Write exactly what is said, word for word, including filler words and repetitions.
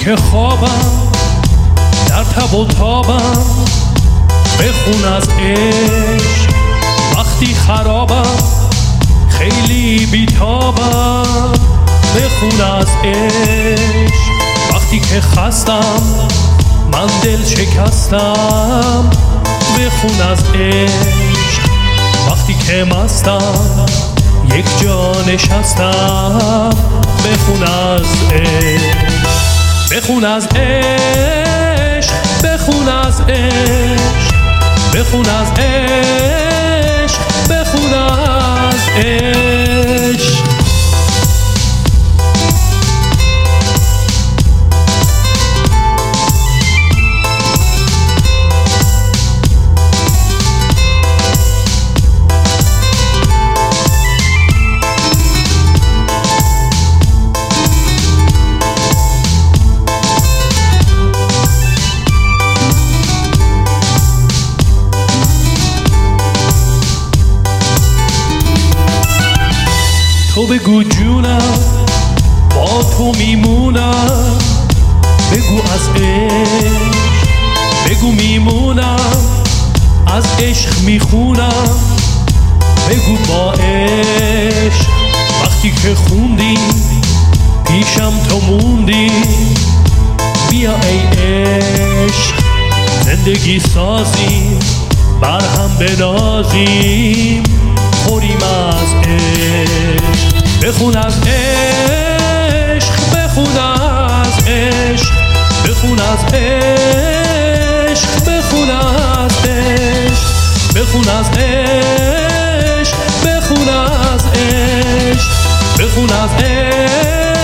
که خوابم در تب و تابم، بخون از عشق وقتی خرابم، خیلی بیتابم. بخون از عشق وقتی که خستم، من دل شکستم. بخون از عشق وقتی که مستم، یک جا نشستم. بخون از عشق، بخون از عشق، بخون از عشق، بخون از عشق، بخون از عشق. تو بگو جونم، با تو میمونم. بگو از عشق، بگو میمونم. از عشق میخونم. بگو با عشق وقتی که خوندی، پیشم تو موندی. بیا ای عشق زندگی سازیم، بر هم بنازیم، خوریم از عشق. بخون از عشق، بخون از عشق، بخون از عشق، بخون از عشق، بخون از عشق، بخون از عشق، بخون از عشق.